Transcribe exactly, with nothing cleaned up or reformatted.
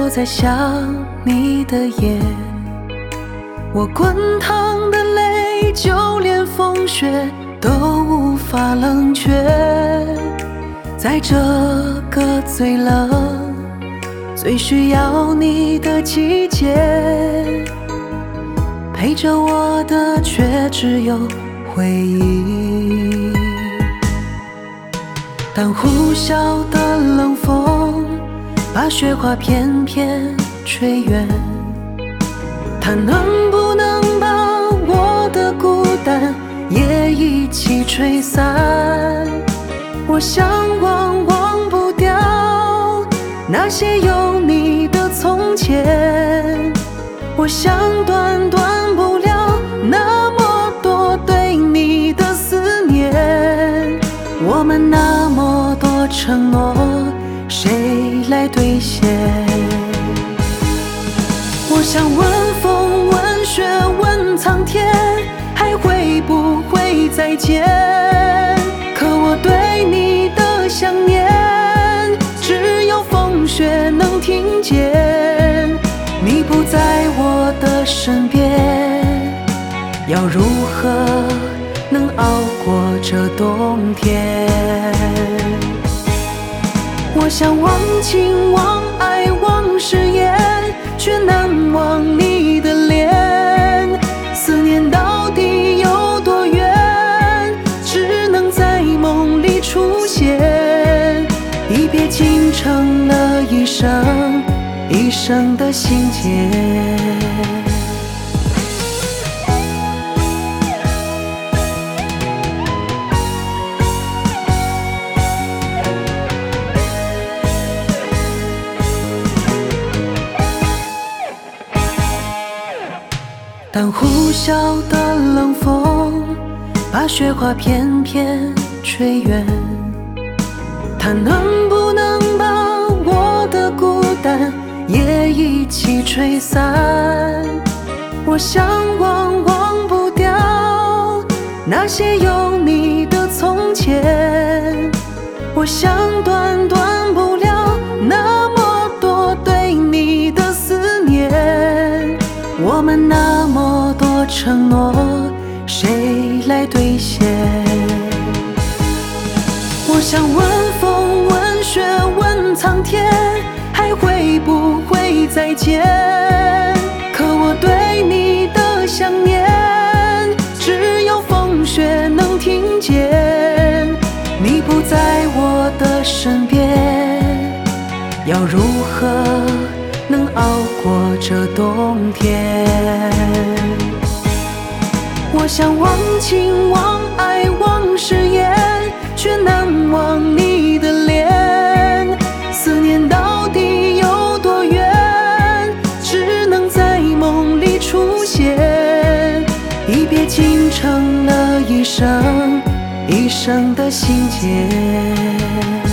在想你的夜，我滚烫的泪，就连风雪都无法冷却。在这个最冷、最需要你的季节，陪着我的却只有回忆。当呼啸的冷风把雪花片片吹远，它能不能把我的孤单也一起吹散？我想忘忘不掉那些有你的从前，我想断断不了那么多对你的思念。我们那么多承诺，谁来兑现？我想问风问雪问苍天，还会不会再见？可我对你的想念，只有风雪能听见。你不在我的身边，要如何能熬过这冬天？我想忘情忘爱忘誓言，却难忘你的脸。思念到底有多远，只能在梦里出现。一别竟成了一生一生的心结。当呼啸的冷风把雪花片片吹远，它能不能把我的孤单也一起吹散？我想忘忘不掉那些有你的从前，我想断断不了那么多对你的思念。我们那么多承诺，谁来兑现？我想问风问雪问苍天，还会不会再见？可我对你的想念，只有风雪能听见。你不在我的身边，要如何能熬过这冬天？我想忘情忘爱忘誓言，却难忘你的脸。思念到底有多远，只能在梦里出现。一别竟成了一生一生的心结。